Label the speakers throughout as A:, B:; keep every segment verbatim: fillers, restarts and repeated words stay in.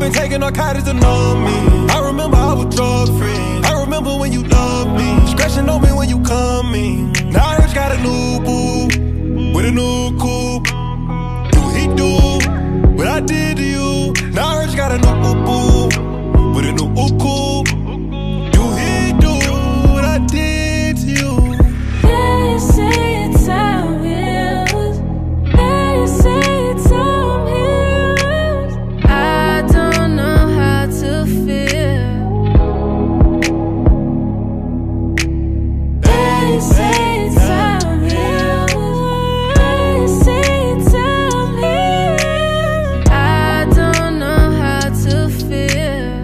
A: been taking narcotics to numb me. I remember I was drug free. I remember when you loved me, scratching on me when you coming. Now I just got a new boo with a new coupe. Do he do what I did to you? Now I just got a new boo with a new coupe. Do he do what I did to you?
B: Yeah, you say it's how it was. Yeah, you say it's how it was. I don't know how to feel. Yeah, you say it's how it was. Yeah, you say it's how it was. I don't know how to feel.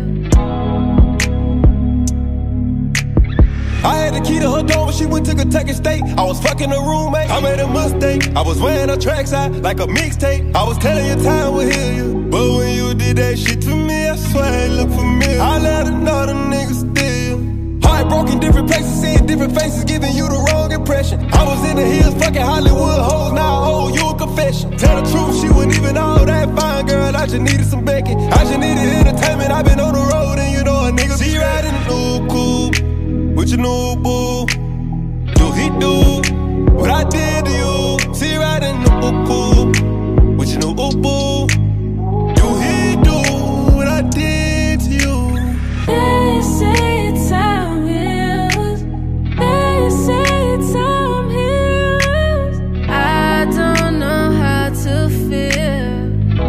A: I had the key to her door when she went to Kentucky State. I was fucking her roommate, I made a mistake. I was wearing her tracks out like a mixtape. I was telling you time would heal you, but when you did that shit to me, I swear it looked familiar. I let another nigga steal. Heartbroken, different places, seeing different faces, giving you the wrong impression. I was in the hills, fucking Hollywood hoes, now I owe you a confession. Tell the truth, she wasn't even all that fine, girl. I just needed some Becky. I just needed entertainment. I've been on the road, and you know a nigga. See, riding a new coupe with your new boo. Do he do what I did to you? See, riding the coupe with your new boo. Do he do what I did to you?
B: Yeah, you say it's how it was. Yeah, you say it's how it was. I don't know how to feel.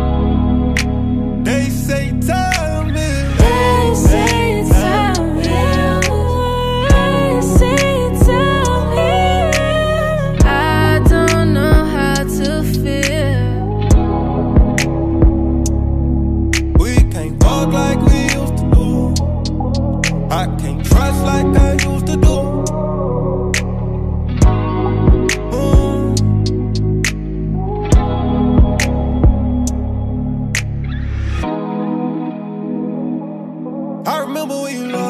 A: They say time is.
B: Yeah, you say it's how it was. Yeah, you say it's how it was. I don't know how to feel.
A: We can't walk like we used to do. I can't trust like I used to do. Mm. I remember when you loved